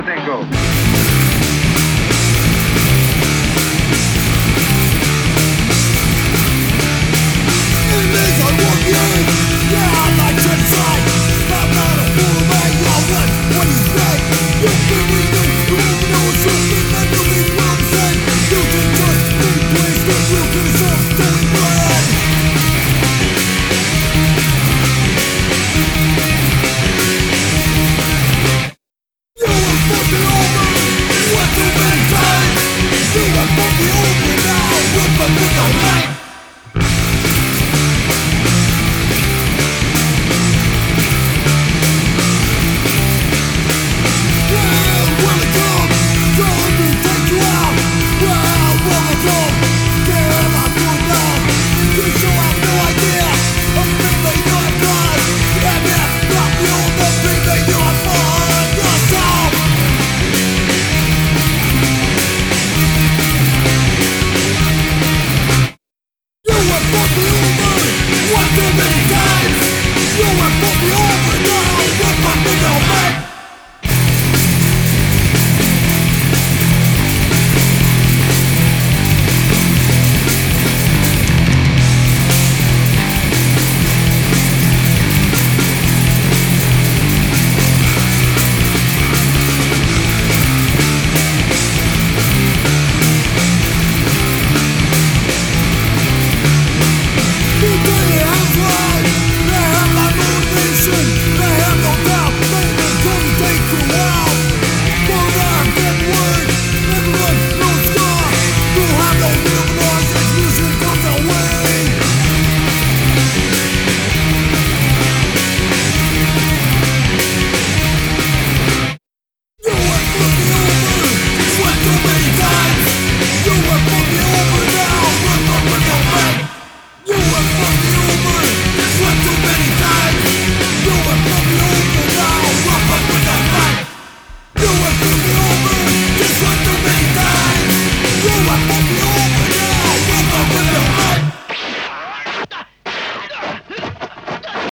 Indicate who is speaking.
Speaker 1: Then go.
Speaker 2: Enemies are walking. Yeah, I like to try. I'm not a fool, man. You're what you say. You can read them. You never know something that you mean what I'm saying. You can just think ways that you can solve doing bad. You were fucking over. What you been